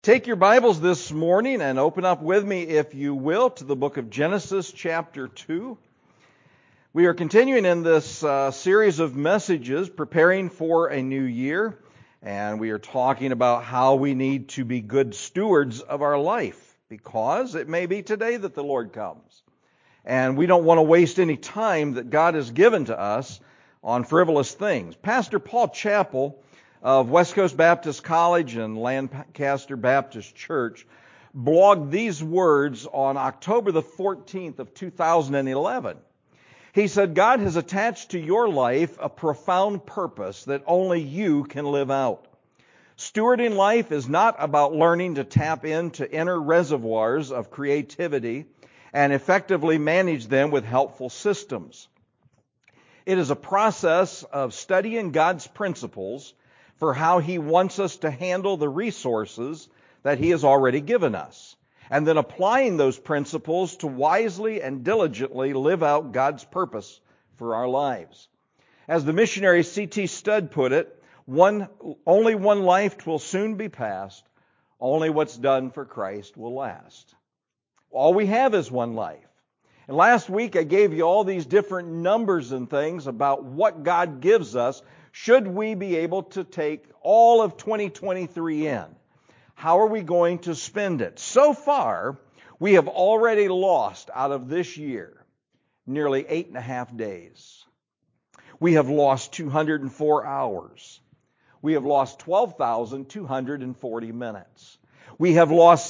Take your Bibles this morning and open up with me, if you will, to the book of Genesis chapter 2. We are continuing in this series of messages, preparing for a new year, and we are talking about how we need to be good stewards of our life, because it may be today that the Lord comes. And we don't want to waste any time that God has given to us on frivolous things. Pastor Paul Chappell of West Coast Baptist College and Lancaster Baptist Church blogged these words on October the 14th of 2011. He said, "God has attached to your life a profound purpose that only you can live out. Stewarding life is not about learning to tap into inner reservoirs of creativity and effectively manage them with helpful systems. It is a process of studying God's principles for how He wants us to handle the resources that He has already given us, and then applying those principles to wisely and diligently live out God's purpose for our lives. As the missionary C.T. Studd put it, only one life will soon be passed, only what's done for Christ will last." All we have is one life. And last week I gave you all these different numbers and things about what God gives us should we be able to take all of 2023 in. How are we going to spend it? So far, we have already lost out of this year nearly 8.5 days. We have lost 204 hours. We have lost 12,240 minutes. We have lost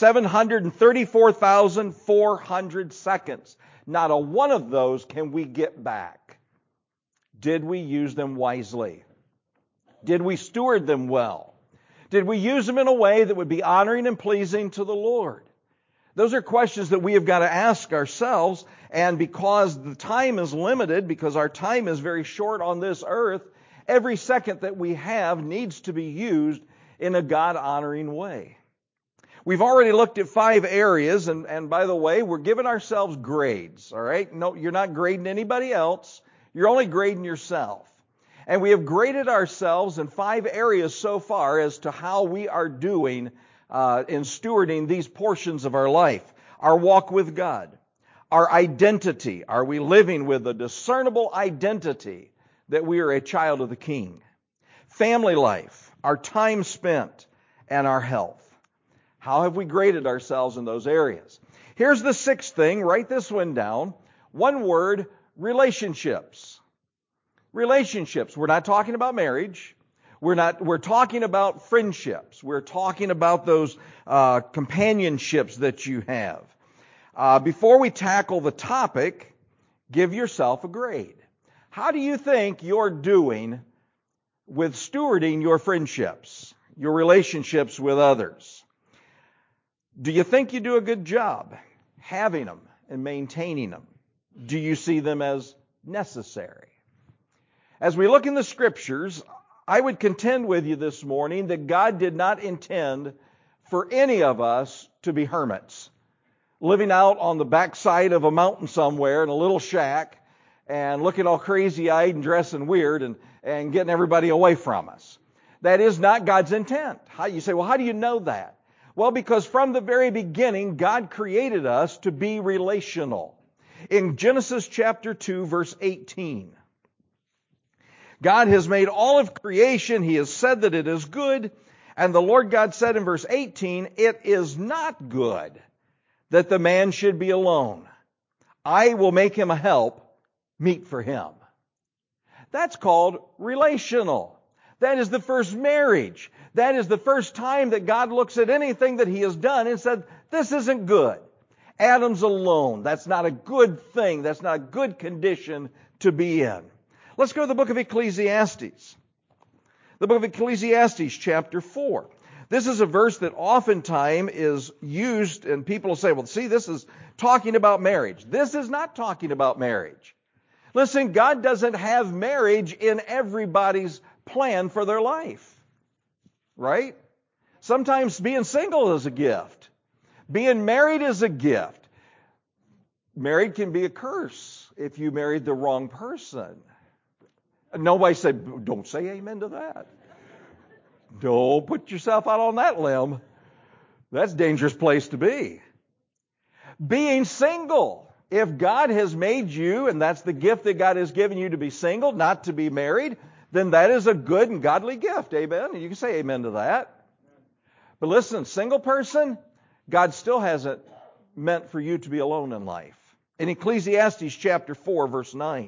734,400 seconds. Not a one of those can we get back. Did we use them wisely? Did we steward them well? Did we use them in a way that would be honoring and pleasing to the Lord? Those are questions that we have got to ask ourselves, and because the time is limited, because our time is very short on this earth, every second that we have needs to be used in a God-honoring way. We've already looked at 5 areas, and by the way, we're giving ourselves grades, all right? No, you're not grading anybody else. You're only grading yourself. And we have graded ourselves in 5 areas so far as to how we are doing in stewarding these portions of our life. Our walk with God. Our identity. Are we living with a discernible identity that we are a child of the King? Family life. Our time spent. And our health. How have we graded ourselves in those areas? Here's the 6th thing. Write this one down. One word: relationships. Relationships. We're not talking about marriage. We're talking about friendships. We're talking about those companionships that you have. Before we tackle the topic, give yourself a grade. How do you think you're doing with stewarding your friendships, your relationships with others? Do you think you do a good job having them and maintaining them? Do you see them as necessary? As we look in the Scriptures, I would contend with you this morning that God did not intend for any of us to be hermits, living out on the backside of a mountain somewhere in a little shack and looking all crazy-eyed and dressing weird and getting everybody away from us. That is not God's intent. You say, well, how do you know that? Well, because from the very beginning, God created us to be relational. In Genesis chapter 2, verse 18, God has made all of creation. He has said that it is good. And the Lord God said in verse 18, "It is not good that the man should be alone. I will make him a help meet for him." That's called relational. That is the first marriage. That is the first time that God looks at anything that He has done and said, this isn't good. Adam's alone. That's not a good thing. That's not a good condition to be in. Let's go to the book of Ecclesiastes. The book of Ecclesiastes, chapter 4. This is a verse that oftentimes is used, and people will say, well, see, this is talking about marriage. This is not talking about marriage. Listen, God doesn't have marriage in everybody's plan for their life. Right? Sometimes being single is a gift. Being married is a gift. Married can be a curse if you married the wrong person. Nobody said, don't say amen to that. Don't put yourself out on that limb. That's a dangerous place to be. Being single. If God has made you, and that's the gift that God has given you to be single, not to be married, then that is a good and godly gift. Amen? And you can say amen to that. But listen, single person, God still hasn't meant for you to be alone in life. In Ecclesiastes chapter 4, verse 9,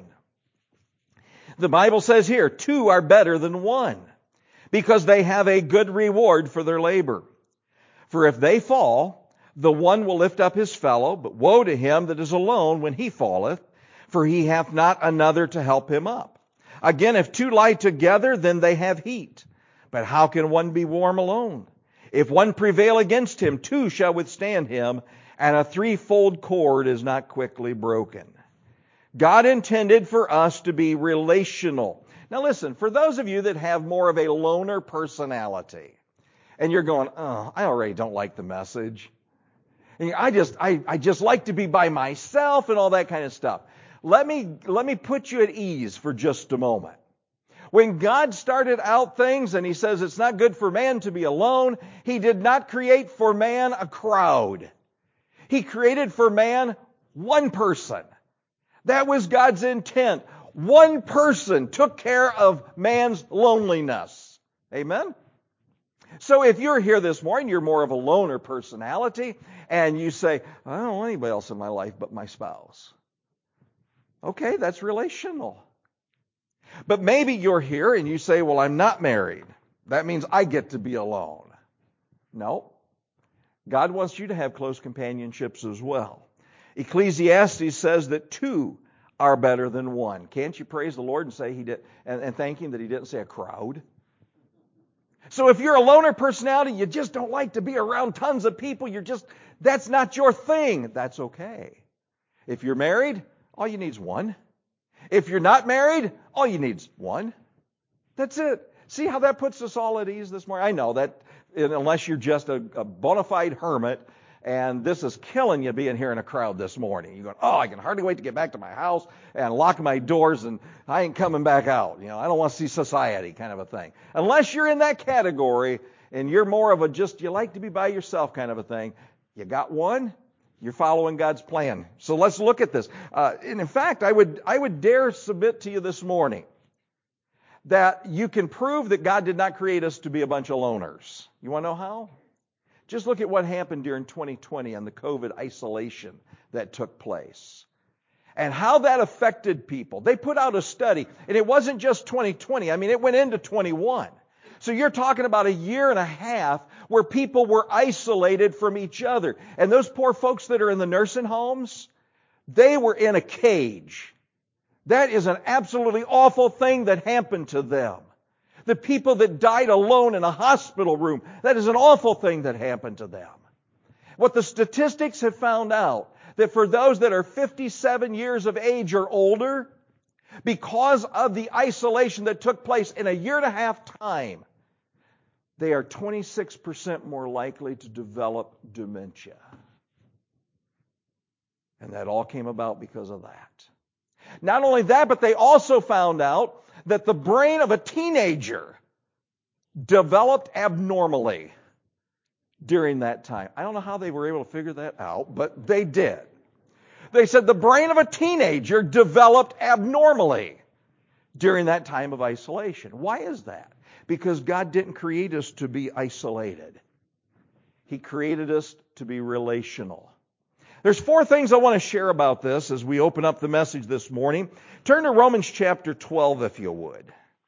the Bible says here, 2 are better than 1, because they have a good reward for their labor. For if they fall, the one will lift up his fellow, but woe to him that is alone when he falleth, for he hath not another to help him up. Again, if 2 lie together, then they have heat. But how can one be warm alone? If one prevail against him, 2 shall withstand him, and a 3-fold cord is not quickly broken. God intended for us to be relational. Now listen, for those of you that have more of a loner personality, and you're going, oh, I already don't like the message. And I just like to be by myself and all that kind of stuff. Let me put you at ease for just a moment. When God started out things and He says it's not good for man to be alone, He did not create for man a crowd. He created for man one person. That was God's intent. One person took care of man's loneliness. Amen? So if you're here this morning, you're more of a loner personality, and you say, I don't want anybody else in my life but my spouse. Okay, that's relational. But maybe you're here and you say, well, I'm not married. That means I get to be alone. No. God wants you to have close companionships as well. Ecclesiastes says that 2 are better than 1. Can't you praise the Lord and say He did, and thank Him that He didn't say a crowd? So if you're a loner personality, you just don't like to be around tons of people, that's not your thing. That's okay. If you're married, all you need is 1. If you're not married, all you need is 1. That's it. See how that puts us all at ease this morning? I know that unless you're just a bona fide hermit, and this is killing you being here in a crowd this morning. You're going, oh, I can hardly wait to get back to my house and lock my doors, and I ain't coming back out. I don't want to see society kind of a thing. Unless you're in that category and you're more of you like to be by yourself kind of a thing, you got 1, you're following God's plan. So let's look at this. And in fact, I would dare submit to you this morning that you can prove that God did not create us to be a bunch of loners. You want to know how? Just look at what happened during 2020 and the COVID isolation that took place and how that affected people. They put out a study, and it wasn't just 2020. It went into 21. So you're talking about a year and a half where people were isolated from each other. And those poor folks that are in the nursing homes, they were in a cage. That is an absolutely awful thing that happened to them. The people that died alone in a hospital room, that is an awful thing that happened to them. What the statistics have found out, that for those that are 57 years of age or older, because of the isolation that took place in a year and a half time, they are 26% more likely to develop dementia. And that all came about because of that. Not only that, but they also found out that the brain of a teenager developed abnormally during that time. I don't know how they were able to figure that out, but they did. They said the brain of a teenager developed abnormally during that time of isolation. Why is that? Because God didn't create us to be isolated. He created us to be relational. There's 4 things I want to share about this as we open up the message this morning. Turn to Romans chapter 12, if you would.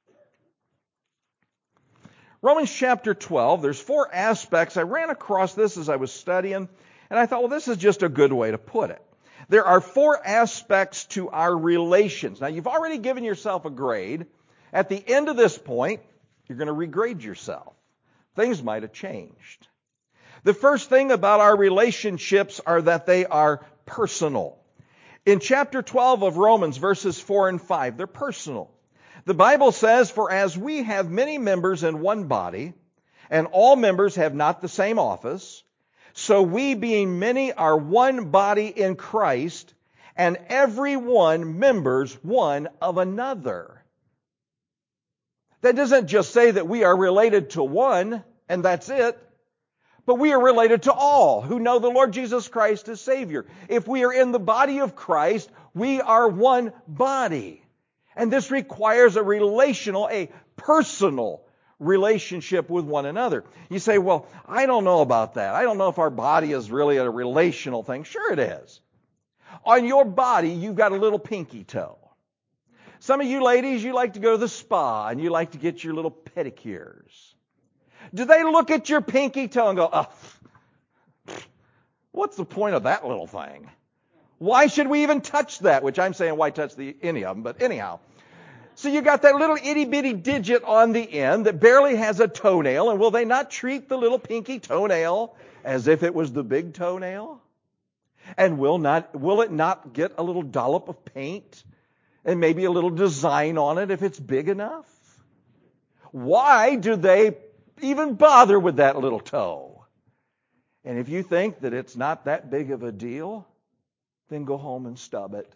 Romans chapter 12, there's 4 aspects. I ran across this as I was studying, and I thought, well, this is just a good way to put it. There are 4 aspects to our relations. Now, you've already given yourself a grade. At the end of this point, you're going to regrade yourself. Things might have changed. The first thing about our relationships are that they are personal. In chapter 12 of Romans, verses 4 and 5, they're personal. The Bible says, for as we have many members in one body, and all members have not the same office, so we being many are one body in Christ, and every one members one of another. That doesn't just say that we are related to one, and that's it. But we are related to all who know the Lord Jesus Christ as Savior. If we are in the body of Christ, we are one body. And this requires a relational, a personal relationship with one another. You say, well, I don't know about that. I don't know if our body is really a relational thing. Sure it is. On your body, you've got a little pinky toe. Some of you ladies, you like to go to the spa and you like to get your little pedicures. Do they look at your pinky toe and go, oh, what's the point of that little thing? Why should we even touch that? Which I'm saying, why touch any of them? But anyhow. So you got that little itty-bitty digit on the end that barely has a toenail, and will they not treat the little pinky toenail as if it was the big toenail? And will it not get a little dollop of paint and maybe a little design on it if it's big enough? Why do they even bother with that little toe? And if you think that it's not that big of a deal, then go home and stub it.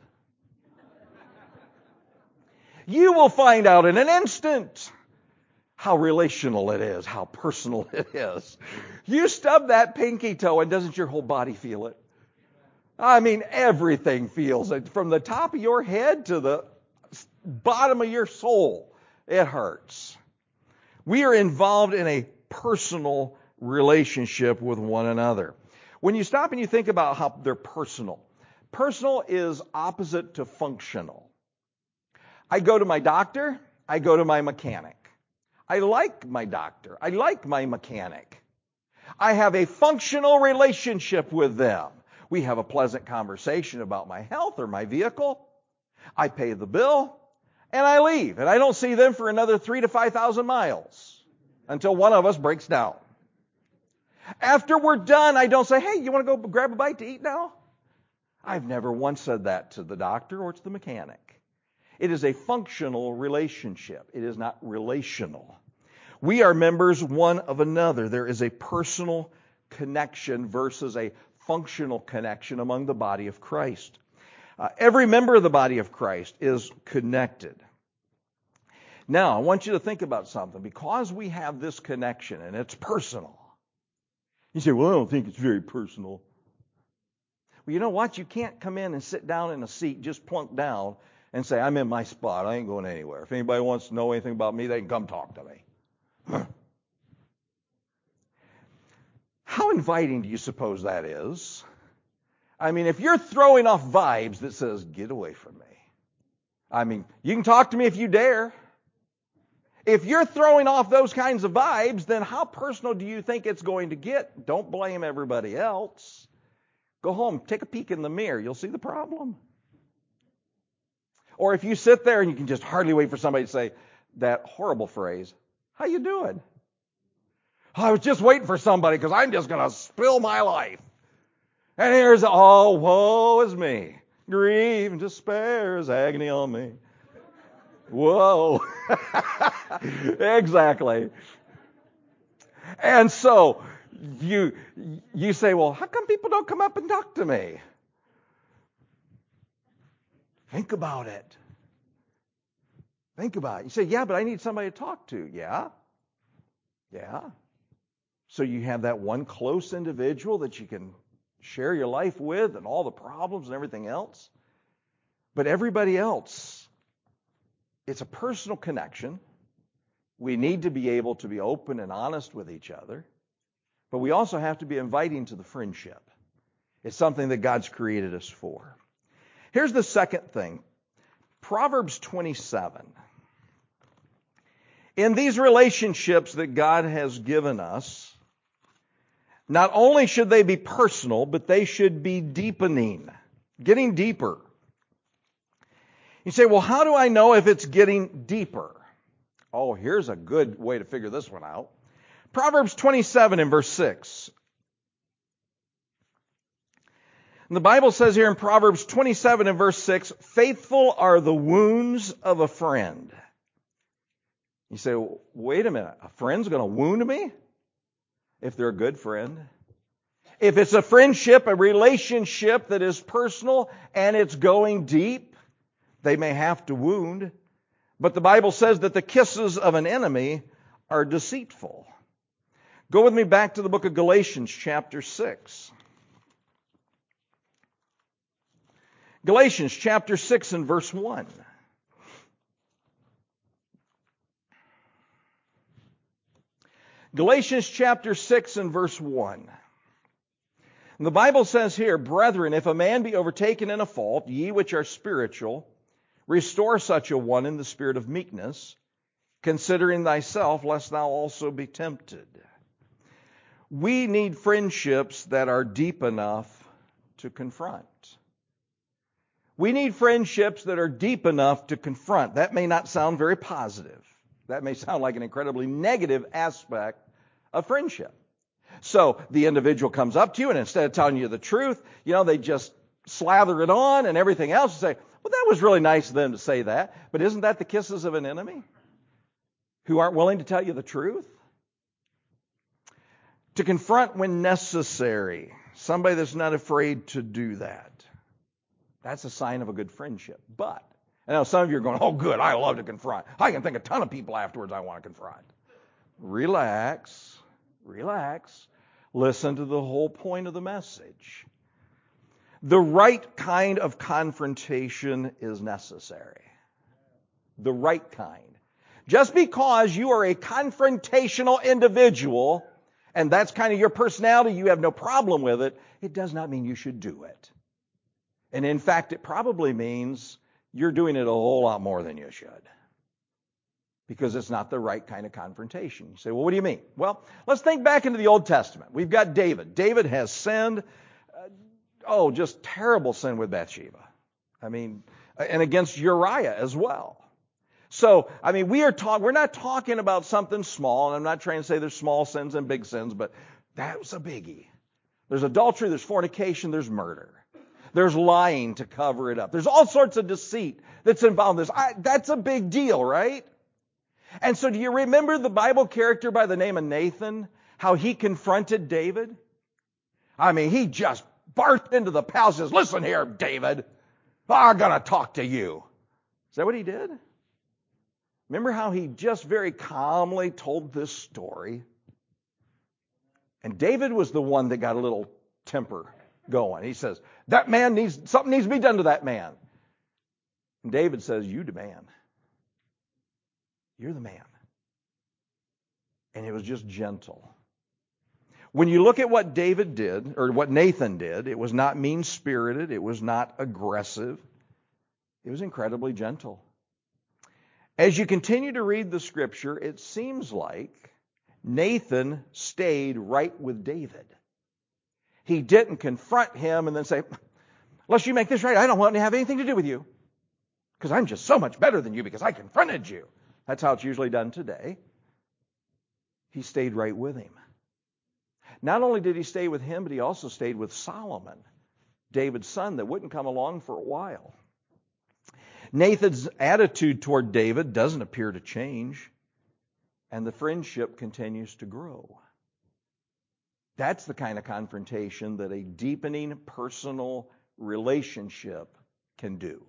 You will find out in an instant how relational it is, how personal it is. You stub that pinky toe, and doesn't your whole body feel it? I mean, everything feels it. From the top of your head to the bottom of your soul, it hurts. We are involved in a personal relationship with one another. When you stop and you think about how they're personal, personal is opposite to functional. I go to my doctor, I go to my mechanic. I like my doctor, I like my mechanic. I have a functional relationship with them. We have a pleasant conversation about my health or my vehicle. I pay the bill, and I leave. And I don't see them for another 3,000 to 5,000 miles until one of us breaks down. After we're done, I don't say, hey, you want to go grab a bite to eat now? I've never once said that to the doctor or to the mechanic. It is a functional relationship. It is not relational. We are members one of another. There is a personal connection versus a functional connection among the body of Christ. Every member of the body of Christ is connected. Now, I want you to think about something. Because we have this connection and it's personal. You say, well, I don't think it's very personal. Well, you know what? You can't come in and sit down in a seat, just plunk down, and say, I'm in my spot. I ain't going anywhere. If anybody wants to know anything about me, they can come talk to me. How inviting do you suppose that is? I mean, if you're throwing off vibes that says, get away from me. I mean, you can talk to me if you dare. If you're throwing off those kinds of vibes, then how personal do you think it's going to get? Don't blame everybody else. Go home, take a peek in the mirror. You'll see the problem. Or if you sit there and you can just hardly wait for somebody to say that horrible phrase, how you doing? I was just waiting for somebody because I'm just going to spill my life. And here's, oh, woe is me. Grief and despair is agony on me. Whoa. Exactly. And so you say, well, how come people don't come up and talk to me? Think about it. Think about it. You say, yeah, but I need somebody to talk to. Yeah. Yeah. So you have that one close individual that you can share your life with and all the problems and everything else. But everybody else, it's a personal connection. We need to be able to be open and honest with each other. But we also have to be inviting to the friendship. It's something that God's created us for. Here's the second thing. Proverbs 27. In these relationships that God has given us, not only should they be personal, but they should be deepening, getting deeper. You say, well, how do I know if it's getting deeper? Oh, here's a good way to figure this one out. Proverbs 27 and verse 6. And the Bible says here in Proverbs 27 and verse 6, faithful are the wounds of a friend. You say, well, wait a minute, a friend's going to wound me? If they're a good friend. If it's a friendship, a relationship that is personal and it's going deep, they may have to wound. But the Bible says that the kisses of an enemy are deceitful. Go with me back to the book of Galatians, chapter 6. Galatians, chapter 6 and verse 1. Galatians, chapter 6 and verse 1. And the Bible says here, "Brethren, if a man be overtaken in a fault, ye which are spiritual, restore such a one in the spirit of meekness, considering thyself, lest thou also be tempted." We need friendships that are deep enough to confront. We need friendships that are deep enough to confront. That may not sound very positive. That may sound like an incredibly negative aspect of friendship. So the individual comes up to you, and instead of telling you the truth, they just slather it on and everything else and say, "Well, that was really nice of them to say that." But isn't that the kisses of an enemy who aren't willing to tell you the truth? To confront when necessary. Somebody that's not afraid to do that. That's a sign of a good friendship. But, I know some of you are going, "Oh, good, I love to confront. I can think a ton of people afterwards I want to confront." Relax. Relax. Listen to the whole point of the message. The right kind of confrontation is necessary. The right kind. Just because you are a confrontational individual, and that's kind of your personality, you have no problem with it, it does not mean you should do it. And in fact, it probably means you're doing it a whole lot more than you should. Because it's not the right kind of confrontation. You say, "Well, what do you mean?" Well, let's think back into the Old Testament. We've got David. David has sinned, just terrible sin with Bathsheba. And against Uriah as well. So, we're not talking about something small, and I'm not trying to say there's small sins and big sins, but that was a biggie. There's adultery, there's fornication, there's murder. There's lying to cover it up. There's all sorts of deceit that's involved in this. That's a big deal, right? And so do you remember the Bible character by the name of Nathan? How he confronted David? He just barged into the palace and says, "Listen here, David, I'm going to talk to you." Is that what he did? Remember how he just very calmly told this story? And David was the one that got a little temper going. He says, something needs to be done to that man. And David says, "You demand. You're the man." And it was just gentle. When you look at what David did, or what Nathan did, it was not mean-spirited. It was not aggressive. It was incredibly gentle. As you continue to read the scripture, it seems like Nathan stayed right with David. He didn't confront him and then say, "Unless you make this right, I don't want to have anything to do with you. Because I'm just so much better than you because I confronted you." That's how it's usually done today. He stayed right with him. Not only did he stay with him, but he also stayed with Solomon, David's son, that wouldn't come along for a while. Nathan's attitude toward David doesn't appear to change, and the friendship continues to grow. That's the kind of confrontation that a deepening personal relationship can do.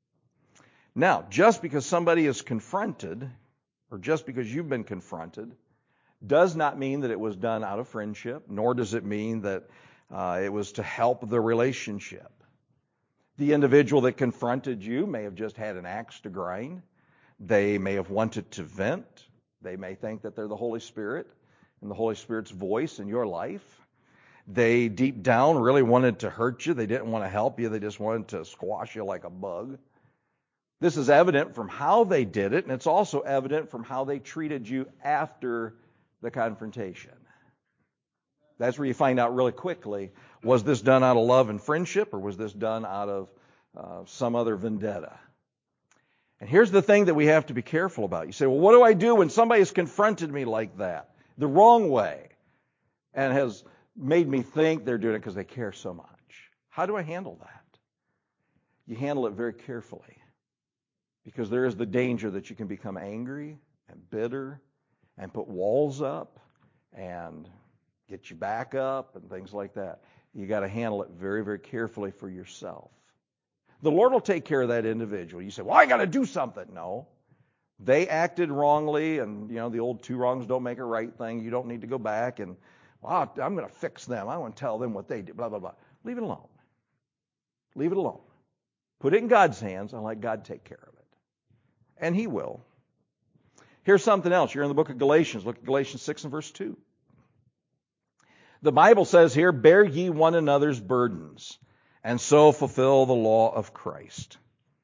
Now, just because somebody is confronted, or just because you've been confronted, does not mean that it was done out of friendship, nor does it mean that it was to help the relationship. The individual that confronted you may have just had an axe to grind. They may have wanted to vent. They may think that they're the Holy Spirit and the Holy Spirit's voice in your life. They deep down really wanted to hurt you. They didn't want to help you. They just wanted to squash you like a bug. This is evident from how they did it, and it's also evident from how they treated you after the confrontation. That's where you find out really quickly, was this done out of love and friendship, or was this done out of some other vendetta? And here's the thing that we have to be careful about. You say, "Well, what do I do when somebody has confronted me like that, the wrong way, and has made me think they're doing it because they care so much?" How do I handle that? You handle it very carefully. Because there is the danger that you can become angry and bitter and put walls up and get you back up and things like that. You got to handle it very, very carefully for yourself. The Lord will take care of that individual. You say, "Well, I got to do something." No. They acted wrongly, and the old two wrongs don't make a right thing. You don't need to go back and, well, I'm going to fix them. I want to tell them what they did, blah, blah, blah. Leave it alone. Leave it alone. Put it in God's hands and let God take care of it. And He will. Here's something else. You're in the book of Galatians. Look at Galatians 6 and verse 2. The Bible says here, bear ye one another's burdens, and so fulfill the law of Christ.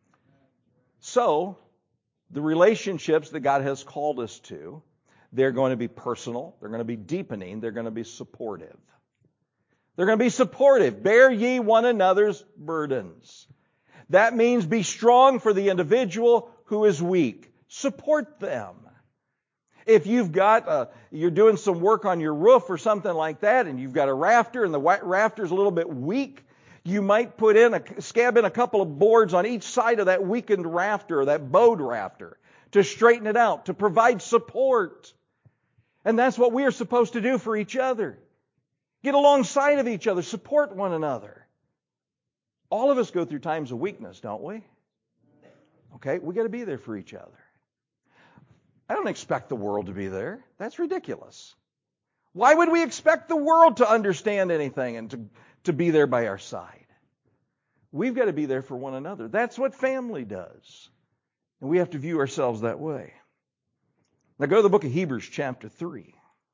So, the relationships that God has called us to, they're going to be personal, they're going to be deepening, they're going to be supportive. They're going to be supportive. Bear ye one another's burdens. That means be strong for the individual who is weak. Support them. If you've got, you're doing some work on your roof or something like that, and you've got a rafter and the rafter's a little bit weak, you might scab in a couple of boards on each side of that weakened rafter or that bowed rafter to straighten it out, to provide support. And that's what we are supposed to do for each other. Get alongside of each other, support one another. All of us go through times of weakness, don't we? Okay, we got to be there for each other. I don't expect the world to be there. That's ridiculous. Why would we expect the world to understand anything and to be there by our side? We've got to be there for one another. That's what family does. And we have to view ourselves that way. Now go to the book of Hebrews chapter 3.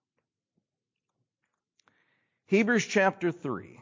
Hebrews chapter 3.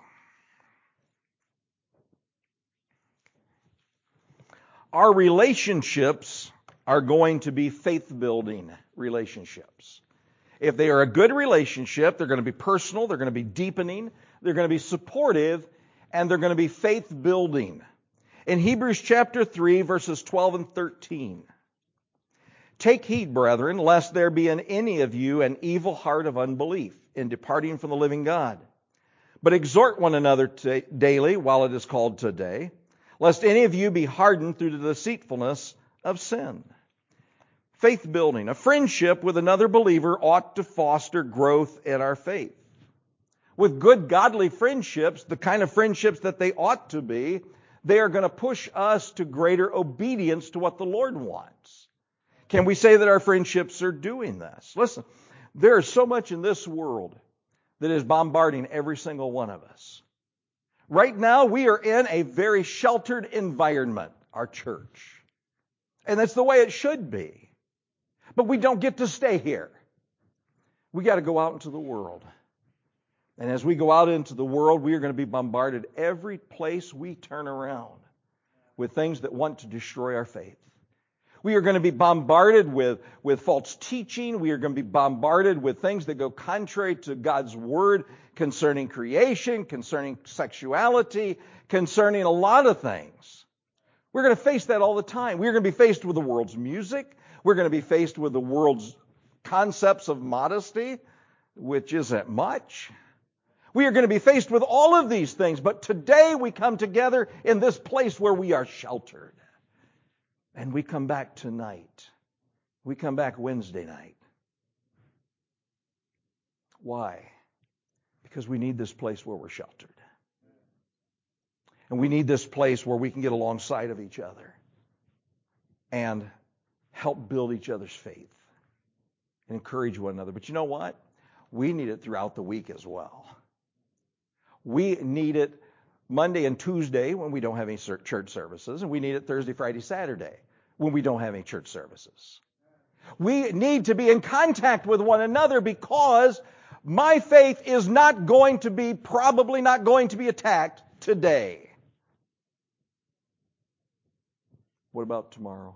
Our relationships are going to be faith-building relationships. If they are a good relationship, they're going to be personal, they're going to be deepening, they're going to be supportive, and they're going to be faith-building. In Hebrews chapter 3, verses 12 and 13, take heed, brethren, lest there be in any of you an evil heart of unbelief in departing from the living God. But exhort one another daily while it is called today, lest any of you be hardened through the deceitfulness of sin. Faith building. A friendship with another believer ought to foster growth in our faith. With good godly friendships, the kind of friendships that they ought to be, they are going to push us to greater obedience to what the Lord wants. Can we say that our friendships are doing this? Listen, there is so much in this world that is bombarding every single one of us. Right now, we are in a very sheltered environment, our church. And that's the way it should be. But we don't get to stay here. We got to go out into the world. And as we go out into the world, we are going to be bombarded every place we turn around with things that want to destroy our faith. We are going to be bombarded with false teaching. We are going to be bombarded with things that go contrary to God's Word concerning creation, concerning sexuality, concerning a lot of things. We're going to face that all the time. We're going to be faced with the world's music. We're going to be faced with the world's concepts of modesty, which isn't much. We are going to be faced with all of these things, but today we come together in this place where we are sheltered. And we come back tonight. We come back Wednesday night. Why? Because we need this place where we're sheltered. And we need this place where we can get alongside of each other and help build each other's faith and encourage one another. But you know what? We need it throughout the week as well. We need it Monday and Tuesday when we don't have any church services, and we need it Thursday, Friday, Saturday when we don't have any church services. We need to be in contact with one another because my faith is probably not going to be attacked today. What about tomorrow?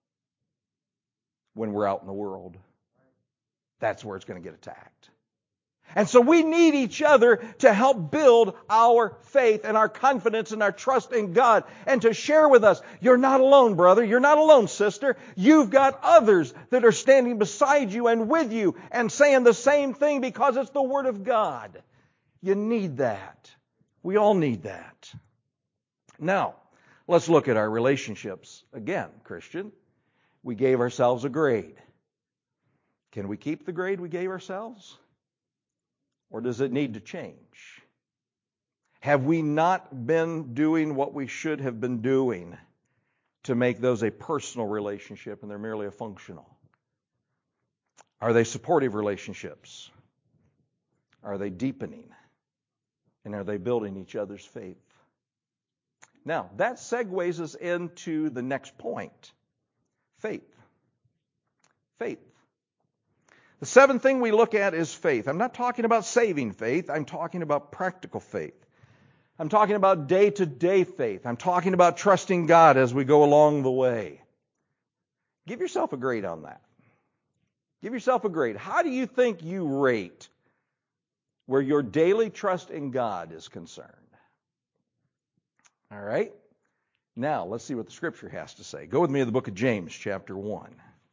When we're out in the world, that's where it's going to get attacked. And so we need each other to help build our faith and our confidence and our trust in God and to share with us, you're not alone, brother. You're not alone, sister. You've got others that are standing beside you and with you and saying the same thing because it's the Word of God. You need that. We all need that. Now, let's look at our relationships again, Christian. We gave ourselves a grade. Can we keep the grade we gave ourselves? Or does it need to change? Have we not been doing what we should have been doing to make those a personal relationship and they're merely a functional? Are they supportive relationships? Are they deepening? And are they building each other's faith? Now, that segues us into the next point. Faith. Faith. The seventh thing we look at is faith. I'm not talking about saving faith. I'm talking about practical faith. I'm talking about day-to-day faith. I'm talking about trusting God as we go along the way. Give yourself a grade on that. Give yourself a grade. How do you think you rate where your daily trust in God is concerned? All right? Now, let's see what the Scripture has to say. Go with me to the book of James, chapter 1.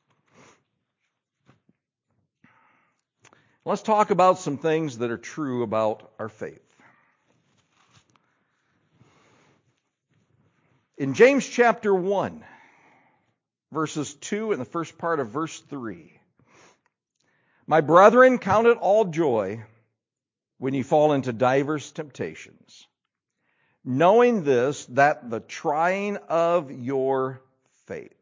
Let's talk about some things that are true about our faith. In James chapter 1, verses 2 and the first part of verse 3, my brethren, count it all joy when you fall into divers temptations, knowing this, that the trying of your faith.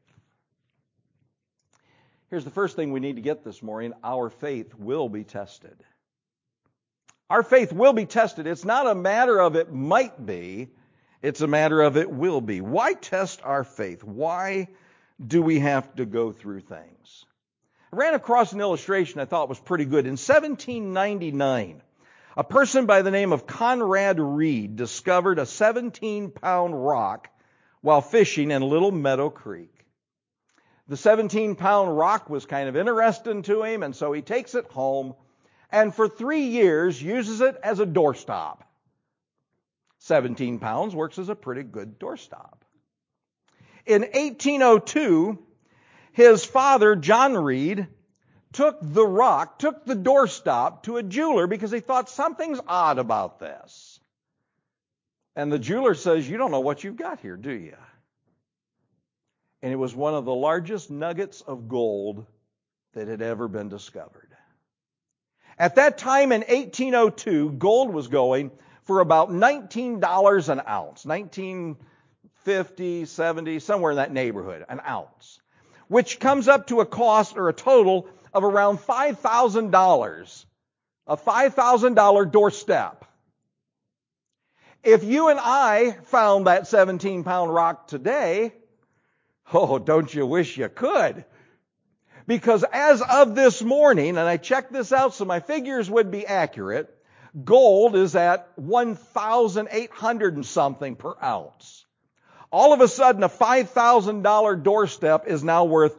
Here's the first thing we need to get this morning. Our faith will be tested. Our faith will be tested. It's not a matter of it might be. It's a matter of it will be. Why test our faith? Why do we have to go through things? I ran across an illustration I thought was pretty good. In 1799, a person by the name of Conrad Reed discovered a 17-pound rock while fishing in Little Meadow Creek. The 17-pound rock was kind of interesting to him, and so he takes it home and for 3 years uses it as a doorstop. 17 pounds works as a pretty good doorstop. In 1802, his father, John Reed, took the doorstop to a jeweler because he thought something's odd about this. And the jeweler says, you don't know what you've got here, do you? And it was one of the largest nuggets of gold that had ever been discovered. At that time in 1802, gold was going for about $19 an ounce, $19.50, $19.70, somewhere in that neighborhood, an ounce, which comes up to a cost or a total of around $5,000, a $5,000 doorstep. If you and I found that 17-pound rock today, oh, don't you wish you could? Because as of this morning, and I checked this out so my figures would be accurate, gold is at 1,800 and something per ounce. All of a sudden, a $5,000 doorstep is now worth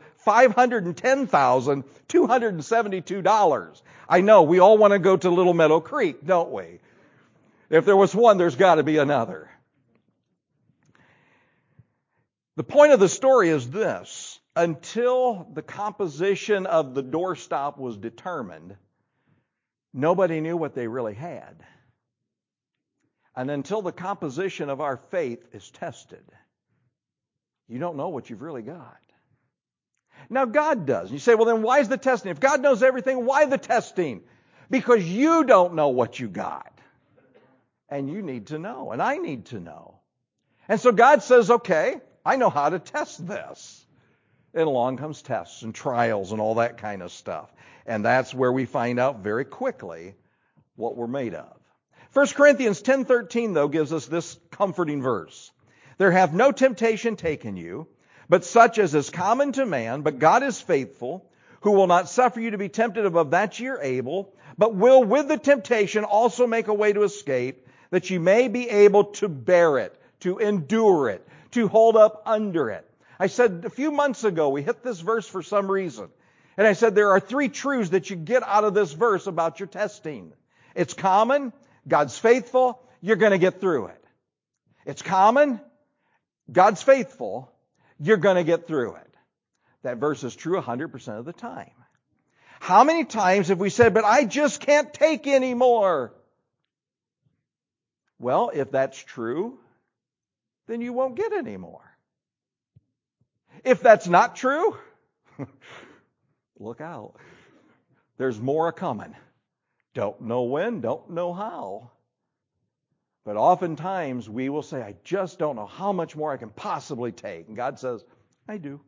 $510,272. I know, we all want to go to Little Meadow Creek, don't we? If there was one, there's got to be another. The point of the story is this. Until the composition of the doorstop was determined, nobody knew what they really had. And until the composition of our faith is tested, you don't know what you've really got. Now God does. You say, well then why is the testing? If God knows everything, why the testing? Because you don't know what you got. And you need to know, and I need to know. And so God says, okay, I know how to test this. And along comes tests and trials and all that kind of stuff. And that's where we find out very quickly what we're made of. 1 Corinthians 10:13, though, gives us this comforting verse. There hath no temptation taken you, but such as is common to man, but God is faithful, who will not suffer you to be tempted above that ye are able, but will with the temptation also make a way to escape, that you may be able to bear it, to endure it, to hold up under it. I said a few months ago, we hit this verse for some reason. And I said there are 3 truths that you get out of this verse about your testing. It's common, God's faithful, you're going to get through it. It's common, God's faithful, you're going to get through it. That verse is true 100% of the time. How many times have we said, but I just can't take any more? Well, if that's true, then you won't get any more. If that's not true, look out. There's more a-coming. Don't know when, don't know how. But oftentimes we will say, I just don't know how much more I can possibly take. And God says, I do.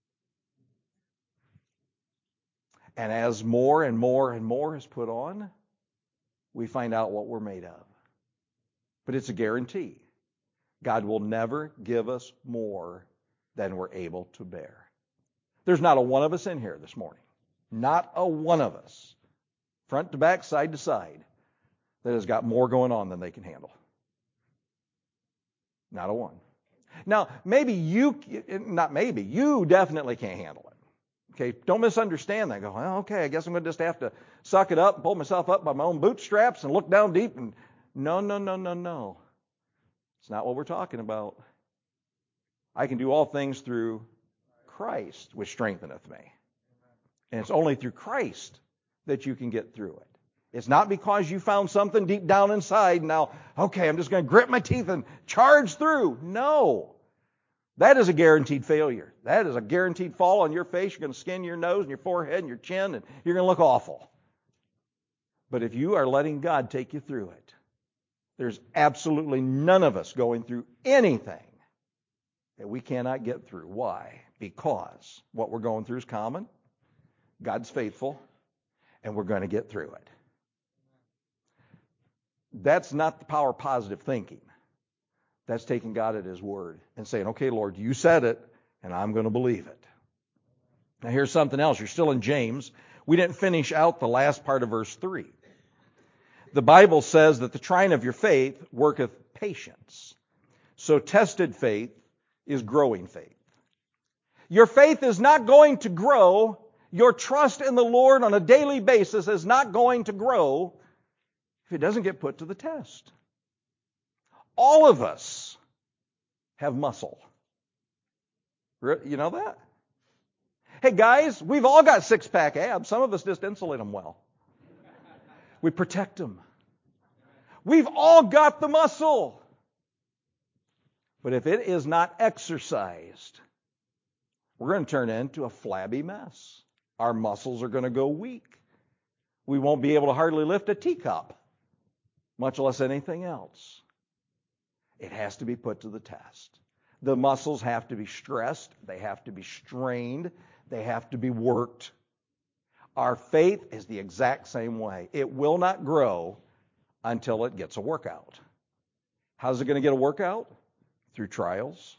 And as more and more and more is put on, we find out what we're made of. But it's a guarantee. God will never give us more than we're able to bear. There's not a one of us in here this morning. Not a one of us, front to back, side to side, that has got more going on than they can handle. Not a one. Now, you definitely can't handle it. Okay, don't misunderstand that. Go, well, okay, I guess I'm going to just have to suck it up and pull myself up by my own bootstraps and look down deep. And no. It's not what we're talking about. I can do all things through Christ, which strengtheneth me. And it's only through Christ that you can get through it. It's not because you found something deep down inside. Now, okay, I'm just going to grit my teeth and charge through. No. That is a guaranteed failure. That is a guaranteed fall on your face. You're going to skin your nose and your forehead and your chin, and you're going to look awful. But if you are letting God take you through it, there's absolutely none of us going through anything that we cannot get through. Why? Because what we're going through is common. God's faithful, and we're going to get through it. That's not the power of positive thinking. That's taking God at His word and saying, okay, Lord, you said it, and I'm going to believe it. Now here's something else. You're still in James. We didn't finish out the last part of verse 3. The Bible says that the trying of your faith worketh patience. So tested faith is growing faith. Your faith is not going to grow. Your trust in the Lord on a daily basis is not going to grow if it doesn't get put to the test. All of us have muscle. You know that? Hey guys, we've all got six-pack abs. Some of us just insulate them well. We protect them. We've all got the muscle. But if it is not exercised, we're going to turn into a flabby mess. Our muscles are going to go weak. We won't be able to hardly lift a teacup, much less anything else. It has to be put to the test. The muscles have to be stressed. They have to be strained. They have to be worked. Our faith is the exact same way. It will not grow until it gets a workout. How's it going to get a workout? Through trials.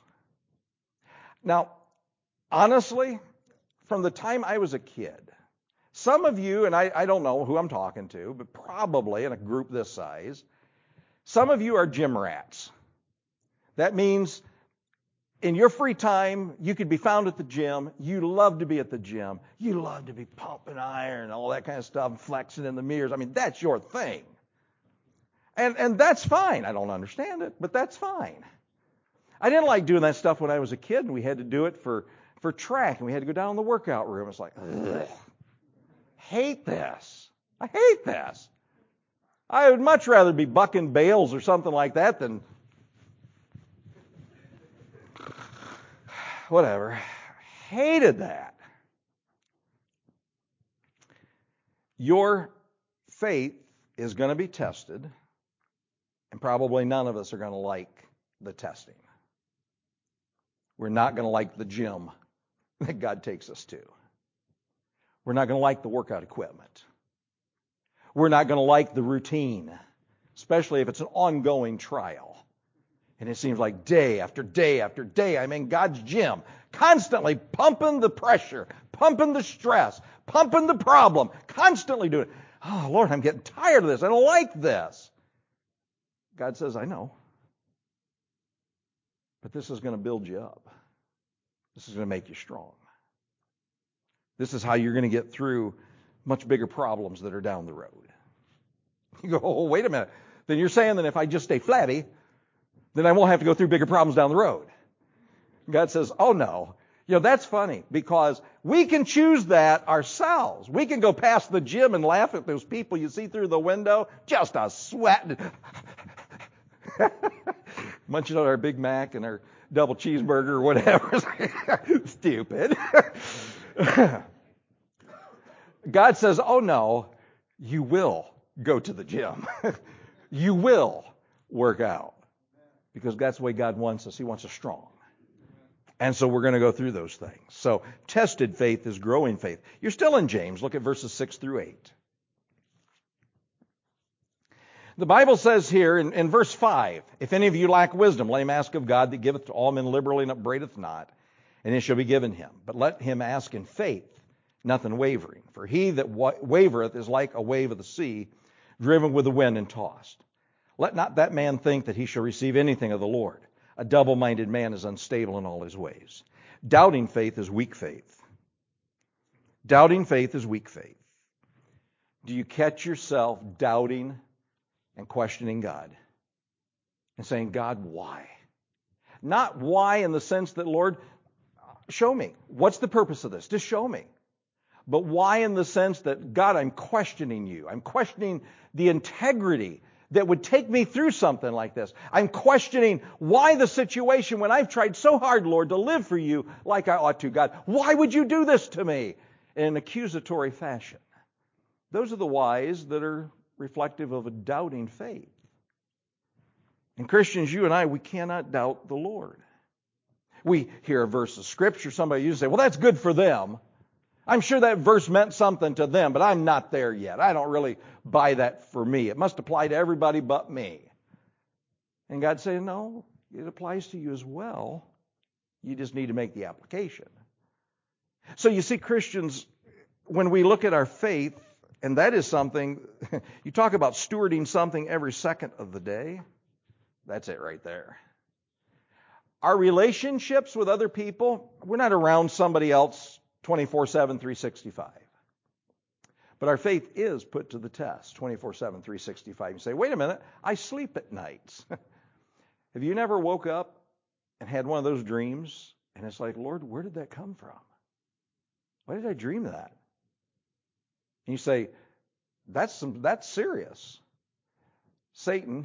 Now, honestly, from the time I was a kid, some of you, and I don't know who I'm talking to, but probably in a group this size, some of you are gym rats. That means in your free time, you could be found at the gym. You love to be at the gym. You love to be pumping iron, all that kind of stuff, flexing in the mirrors. I mean, that's your thing. And that's fine. I don't understand it, but that's fine. I didn't like doing that stuff when I was a kid, and we had to do it for track, and we had to go down in the workout room. It's like, ugh, hate this. I hate this. I would much rather be bucking bales or something like that than whatever. Hated that. Your faith is going to be tested, and probably none of us are going to like the testing. We're not going to like the gym that God takes us to. We're not going to like the workout equipment. We're not going to like the routine, especially if it's an ongoing trial. And it seems like day after day after day, I'm in God's gym, constantly pumping the pressure, pumping the stress, pumping the problem, constantly doing it. Oh, Lord, I'm getting tired of this. I don't like this. God says, I know. But this is going to build you up. This is going to make you strong. This is how you're going to get through much bigger problems that are down the road. You go, oh, wait a minute. Then you're saying that if I just stay flabby, then I won't have to go through bigger problems down the road. God says, oh no. You know, that's funny because we can choose that ourselves. We can go past the gym and laugh at those people you see through the window, just a sweat. Munching on our Big Mac and our double cheeseburger or whatever. Stupid. God says, oh no, you will go to the gym. You will work out. Because that's the way God wants us. He wants us strong. And so we're going to go through those things. So tested faith is growing faith. You're still in James. Look at verses 6 through 8. The Bible says here in verse 5, if any of you lack wisdom, let him ask of God that giveth to all men liberally and upbraideth not, and it shall be given him. But let him ask in faith, nothing wavering. For he that wavereth is like a wave of the sea, driven with the wind and tossed. Let not that man think that he shall receive anything of the Lord. A double-minded man is unstable in all his ways. Doubting faith is weak faith. Doubting faith is weak faith. Do you catch yourself doubting and questioning God? And saying, God, why? Not why in the sense that, Lord, show me. What's the purpose of this? Just show me. But why in the sense that, God, I'm questioning you. I'm questioning the integrity that would take me through something like this. I'm questioning why the situation when I've tried so hard, Lord, to live for you like I ought to. God, why would you do this to me? In an accusatory fashion. Those are the whys that are reflective of a doubting faith. And Christians, you and I, we cannot doubt the Lord. We hear a verse of Scripture, somebody used to say, well, that's good for them. I'm sure that verse meant something to them, but I'm not there yet. I don't really buy that for me. It must apply to everybody but me. And God's saying, no, it applies to you as well. You just need to make the application. So you see, Christians, when we look at our faith, and that is something, you talk about stewarding something every second of the day. That's it right there. Our relationships with other people, we're not around somebody else 24/7, 365. But our faith is put to the test 24/7, 365. You say, wait a minute, I sleep at nights. Have you never woke up and had one of those dreams? And it's like, Lord, where did that come from? Why did I dream that? And you say, that's serious. Satan,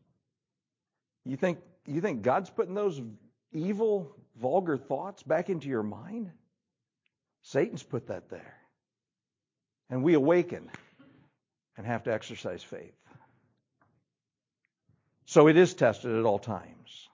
you think God's putting those evil, vulgar thoughts back into your mind? Satan's put that there. And we awaken and have to exercise faith. So it is tested at all times.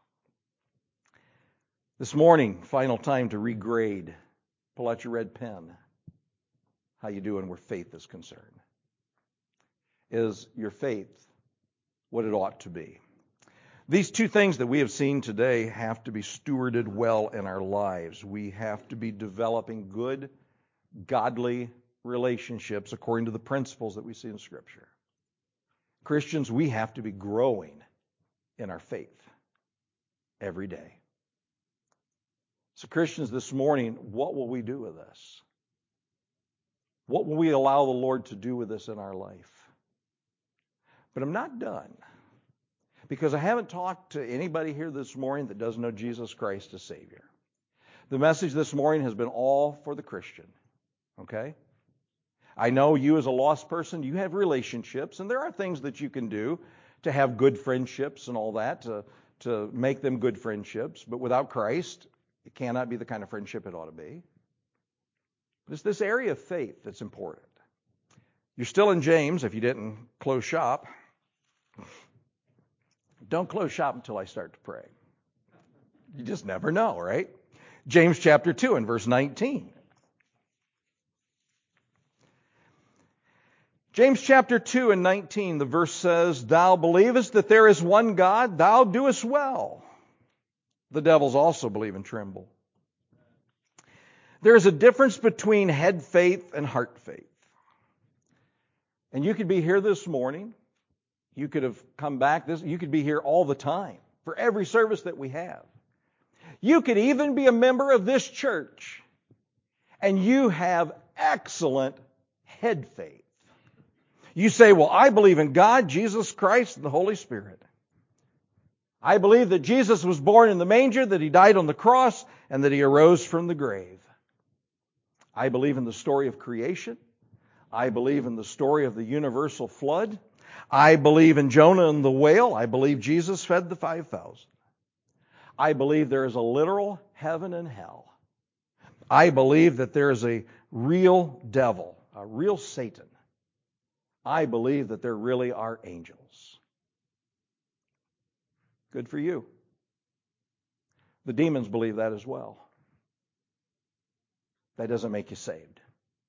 This morning, final time to regrade. Pull out your red pen. How you doing where faith is concerned? Is your faith what it ought to be? These two things that we have seen today have to be stewarded well in our lives. We have to be developing good, godly relationships according to the principles that we see in Scripture. Christians, we have to be growing in our faith every day. So Christians, this morning, what will we do with this? What will we allow the Lord to do with this in our life? But I'm not done. Because I haven't talked to anybody here this morning that doesn't know Jesus Christ as Savior. The message this morning has been all for the Christian. Okay? I know you as a lost person, you have relationships, and there are things that you can do to have good friendships and all that, to make them good friendships. But without Christ, it cannot be the kind of friendship it ought to be. But it's this area of faith that's important. You're still in James if you didn't close shop. Don't close shop until I start to pray. You just never know, right? James chapter 2 and verse 19. James chapter 2 and 19, the verse says, Thou believest that there is one God, thou doest well. The devils also believe and tremble. There is a difference between head faith and heart faith. And you could be here this morning. You could have come back. You could be here all the time for every service that we have. You could even be a member of this church. And you have excellent head faith. You say, well, I believe in God, Jesus Christ, and the Holy Spirit. I believe that Jesus was born in the manger, that He died on the cross, and that He arose from the grave. I believe in the story of creation. I believe in the story of the universal flood. I believe in Jonah and the whale. I believe Jesus fed the 5,000. I believe there is a literal heaven and hell. I believe that there is a real devil, a real Satan. I believe that there really are angels. Good for you. The demons believe that as well. That doesn't make you saved.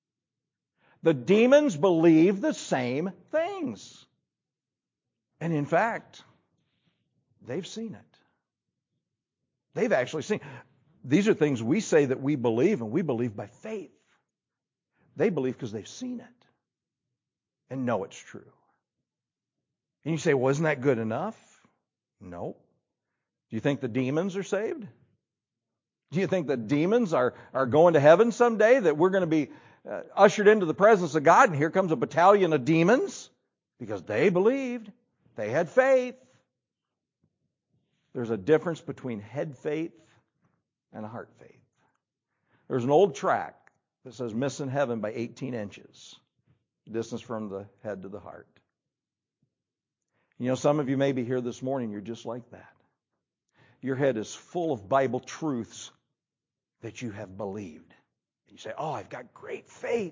The demons believe the same things. And in fact, they've seen it. They've actually seen. These are things we say that we believe, and we believe by faith. They believe because they've seen it and know it's true. And you say, well, isn't that good enough? No. Do you think the demons are saved? Do you think the demons are going to heaven someday, that we're going to be ushered into the presence of God and here comes a battalion of demons? Because they believed. They had faith. There's a difference between head faith and a heart faith. There's an old track that says missing heaven by 18 inches. Distance from the head to the heart. You know, some of you may be here this morning, you're just like that. Your head is full of Bible truths that you have believed. And you say, oh, I've got great faith.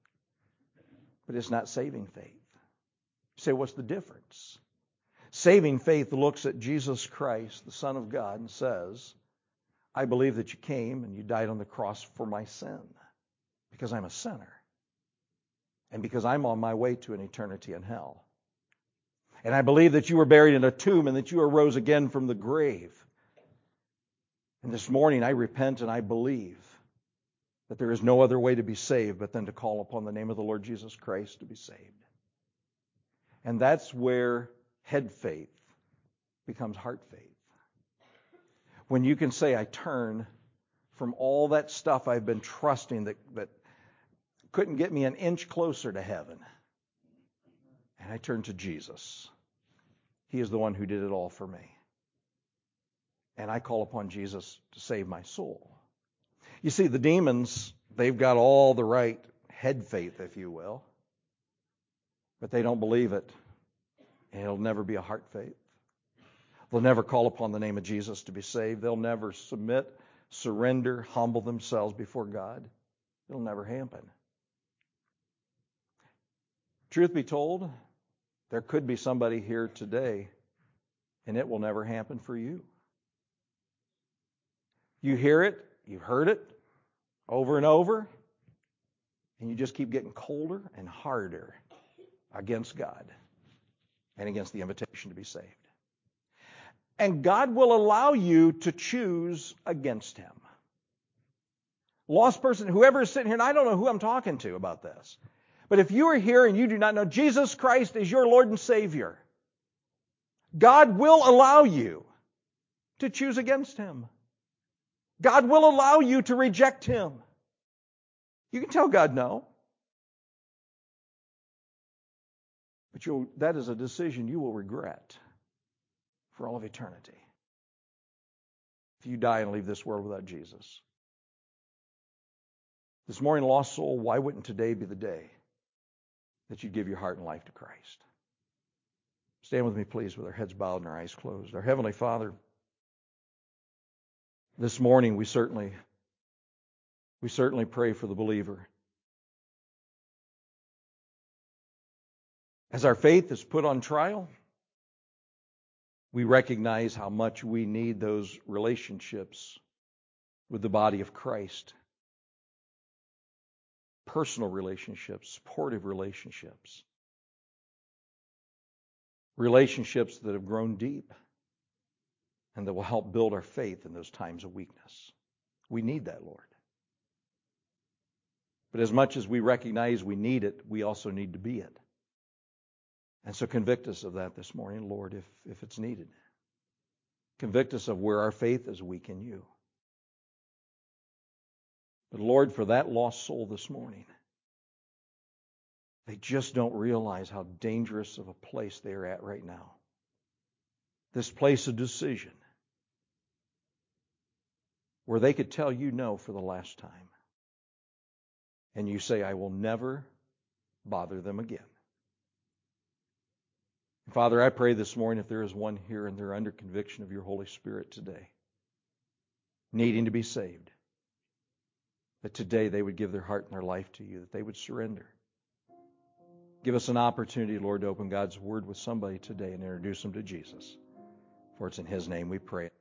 But it's not saving faith. You say, what's the difference? Saving faith looks at Jesus Christ, the Son of God, and says, I believe that you came and you died on the cross for my sin because I'm a sinner and because I'm on my way to an eternity in hell. And I believe that you were buried in a tomb and that you arose again from the grave. And this morning I repent and I believe that there is no other way to be saved but then to call upon the name of the Lord Jesus Christ to be saved. And that's where head faith becomes heart faith. When you can say, I turn from all that stuff I've been trusting that couldn't get me an inch closer to heaven, and I turn to Jesus. He is the one who did it all for me. And I call upon Jesus to save my soul. You see, the demons, they've got all the right head faith, if you will, but they don't believe it. And it'll never be a heart faith. They'll never call upon the name of Jesus to be saved. They'll never submit, surrender, humble themselves before God. It'll never happen. Truth be told, there could be somebody here today, and it will never happen for you. You hear it, you've heard it over and over, and you just keep getting colder and harder against God and against the invitation to be saved. And God will allow you to choose against Him. Lost person, whoever is sitting here, and I don't know who I'm talking to about this, but if you are here and you do not know Jesus Christ is your Lord and Savior, God will allow you to choose against Him. God will allow you to reject Him. You can tell God no. But that is a decision you will regret for all of eternity if you die and leave this world without Jesus. This morning, lost soul, why wouldn't today be the day that you give your heart and life to Christ? Stand with me, please, with our heads bowed and our eyes closed. Our Heavenly Father, this morning we certainly pray for the believer. As our faith is put on trial, we recognize how much we need those relationships with the body of Christ. Personal relationships, supportive relationships. Relationships that have grown deep and that will help build our faith in those times of weakness. We need that, Lord. But as much as we recognize we need it, we also need to be it. And so convict us of that this morning, Lord, if it's needed. Convict us of where our faith is weak in you. But Lord, for that lost soul this morning, they just don't realize how dangerous of a place they are at right now. This place of decision where they could tell you no for the last time. And you say, I will never bother them again. Father, I pray this morning if there is one here and they're under conviction of your Holy Spirit today, needing to be saved, that today they would give their heart and their life to you, that they would surrender. Give us an opportunity, Lord, to open God's Word with somebody today and introduce them to Jesus. For it's in His name we pray.